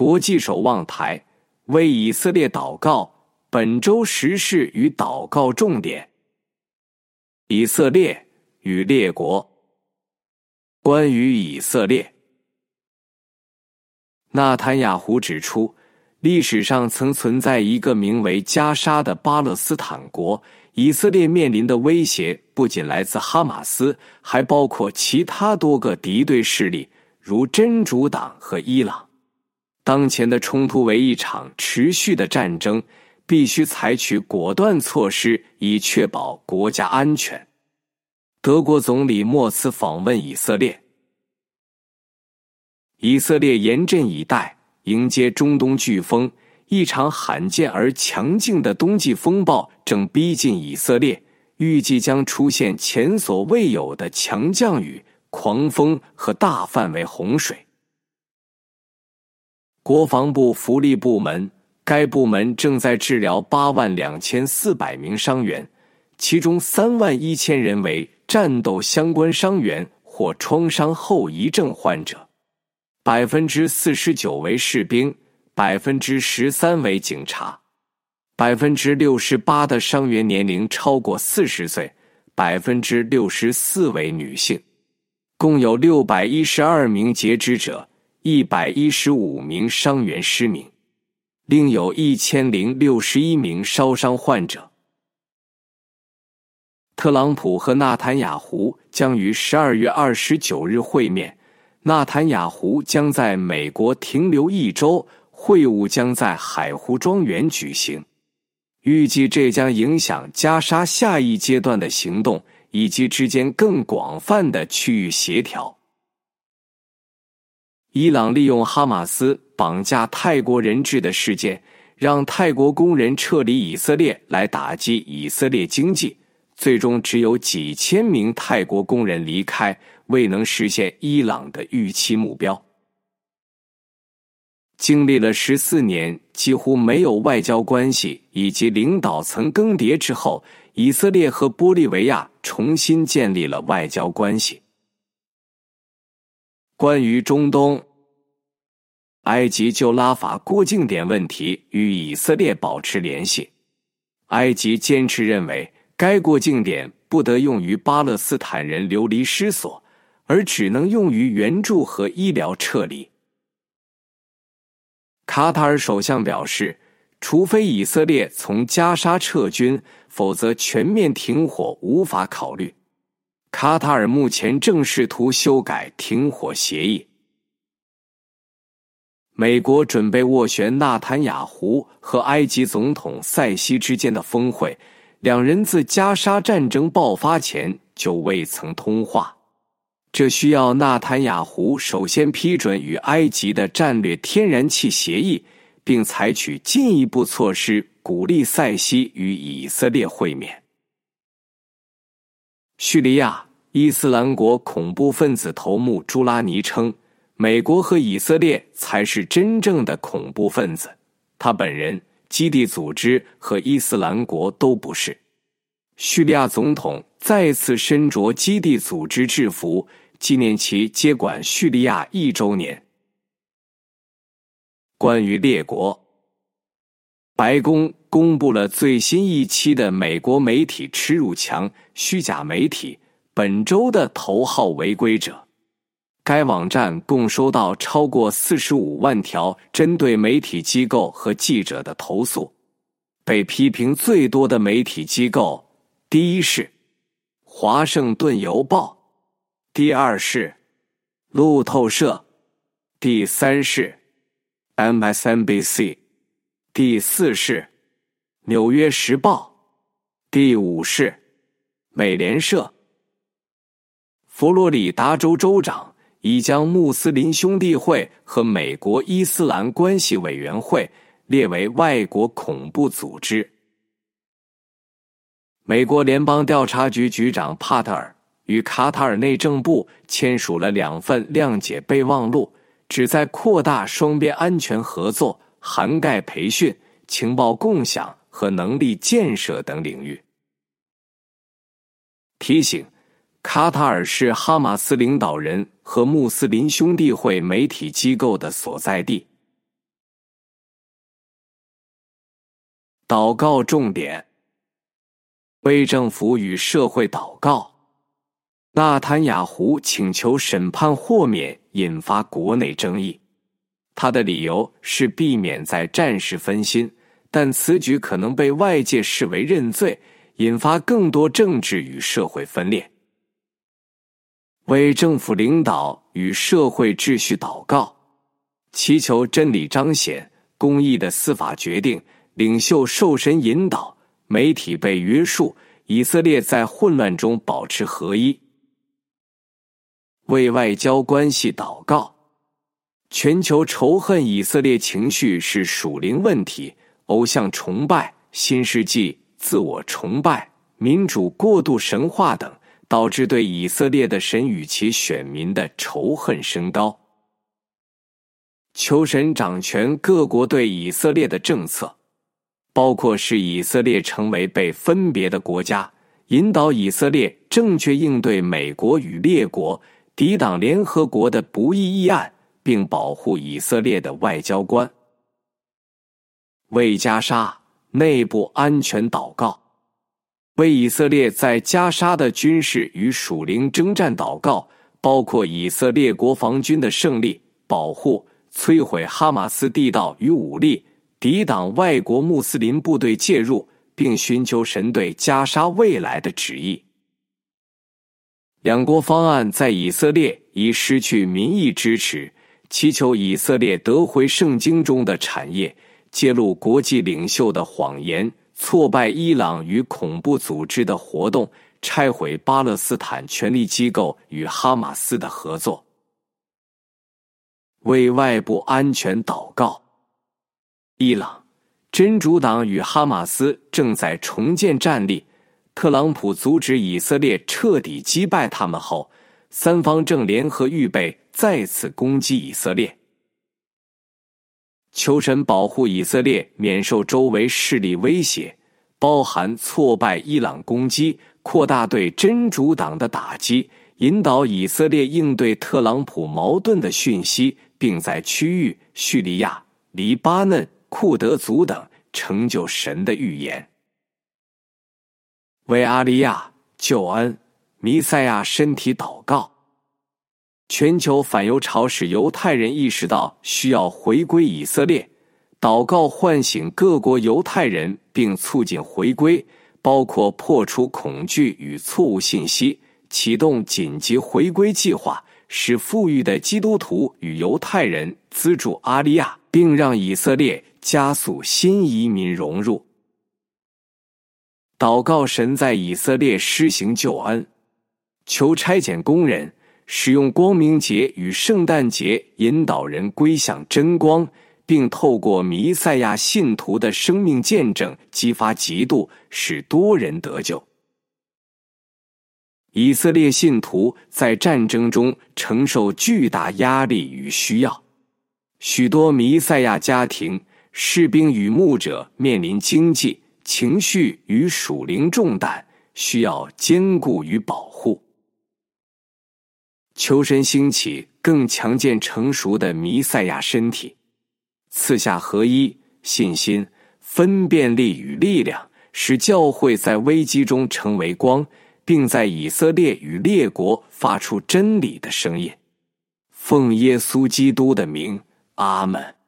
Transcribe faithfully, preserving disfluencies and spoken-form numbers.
国际守望台，为以色列祷告，本周时事与祷告重点。以色列与列国。关于以色列，纳坦雅胡指出，历史上曾存在一个名为加沙的巴勒斯坦国，以色列面临的威胁不仅来自哈马斯，还包括其他多个敌对势力，如真主党和伊朗。当前的冲突为一场持续的战争，必须采取果断措施以确保国家安全。德国总理默茨访问以色列。以色列严阵以待，迎接中东飓风，一场罕见而强劲的冬季风暴正逼近以色列，预计将出现前所未有的强降雨、狂风和大范围洪水。国防部福利部门，该部门正在治疗八万两千四百名伤员，其中三万一千人为战斗相关伤员或创伤后遗症患者，百分之四十九为士兵，百分之十三为警察，百分之六十八的伤员年龄超过四十岁，百分之六十四为女性，共有六百一十二名截肢者。一百一十五名伤员失明，另有一千零六十一名烧伤患者。特朗普和纳坦雅胡将于十二月二十九日会面，纳坦雅胡将在美国停留一周，会晤将在海湖庄园举行。预计这将影响加沙下一阶段的行动以及之间更广泛的区域协调。伊朗利用哈马斯绑架泰国人质的事件，让泰国工人撤离以色列来打击以色列经济，最终只有几千名泰国工人离开，未能实现伊朗的预期目标。经历了十四年几乎没有外交关系以及领导层更迭之后，以色列和玻利维亚重新建立了外交关系。关于中东，埃及就拉法过境点问题与以色列保持联系。埃及坚持认为，该过境点不得用于巴勒斯坦人流离失所，而只能用于援助和医疗撤离。卡塔尔首相表示，除非以色列从加沙撤军，否则全面停火无法考虑。卡塔尔目前正试图修改停火协议。美国准备斡旋纳坦雅胡和埃及总统塞西之间的峰会，两人自加沙战争爆发前就未曾通话。这需要纳坦雅胡首先批准与埃及的战略天然气协议，并采取进一步措施鼓励塞西与以色列会面。叙利亚伊斯兰国恐怖分子头目朱拉尼称，美国和以色列才是真正的恐怖分子，他本人、基地组织和伊斯兰国都不是。叙利亚总统再次身着基地组织制服，纪念其接管叙利亚一周年。关于列国，白宫公布了最新一期的美国媒体耻辱墙虚假媒体本周的头号违规者。该网站共收到超过四十五万条针对媒体机构和记者的投诉，被批评最多的媒体机构，第一是华盛顿邮报，第二是路透社，第三是 M S N B C， 第四是纽约时报，第五是美联社。佛罗里达州州长已将穆斯林兄弟会和美国伊斯兰关系委员会列为外国恐怖组织。美国联邦调查局局长帕特尔与卡塔尔内政部签署了两份谅解备忘录，旨在扩大双边安全合作，涵盖培训、情报共享和能力建设等领域。提醒：卡塔尔是哈马斯领导人和穆斯林兄弟会媒体机构的所在地。 祷告重点：为政府与社会祷告。纳坦雅胡请求审判豁免，引发国内争议。他的理由是避免在战时分心，但此举可能被外界视为认罪，引发更多政治与社会分裂。为政府领导与社会秩序祷告，祈求真理彰显，公义的司法决定，领袖受神引导，媒体被约束，以色列在混乱中保持合一。为外交关系祷告，全球仇恨以色列情绪是属灵问题，偶像崇拜、新世纪自我崇拜、民主过度神话等，导致对以色列的神与其选民的仇恨升高。求神掌权各国对以色列的政策，包括使以色列成为被分别的国家，引导以色列正确应对美国与列国抵挡联合国的不义议案，并保护以色列的外交官。为加沙内部安全祷告，为以色列在加沙的军事与属灵征战祷告，包括以色列国防军的胜利，保护、摧毁哈马斯地道与武力，抵挡外国穆斯林部队介入，并寻求神对加沙未来的旨意。两国方案在以色列已失去民意支持，祈求以色列得回圣经中的产业，揭露国际领袖的谎言，挫败伊朗与恐怖组织的活动，拆毁巴勒斯坦权力机构与哈马斯的合作。为外部安全祷告，伊朗、真主党与哈马斯正在重建战力，特朗普阻止以色列彻底击败他们后，三方正联合预备再次攻击以色列。求神保护以色列免受周围势力威胁，包含挫败伊朗攻击，扩大对真主党的打击，引导以色列应对特朗普矛盾的讯息，并在区域、叙利亚、黎巴嫩、库德族等成就神的预言。为阿利亚、救恩、弥赛亚身体祷告。全球反犹潮使犹太人意识到需要回归以色列，祷告唤醒各国犹太人并促进回归，包括破除恐惧与错误信息，启动紧急回归计划，使富裕的基督徒与犹太人资助阿利亚，并让以色列加速新移民融入。祷告神在以色列施行救恩，求差遣工人使用光明节与圣诞节引导人归向真光，并透过弥赛亚信徒的生命见证激发嫉妒，使多人得救。以色列信徒在战争中承受巨大压力与需要，许多弥赛亚家庭、士兵与牧者面临经济、情绪与属灵重担，需要兼顾与保护。求神兴起更强健成熟的弥赛亚身体，赐下合一、信心、分辨力与力量，使教会在危机中成为光，并在以色列与列国发出真理的声音。奉耶稣基督的名，阿们。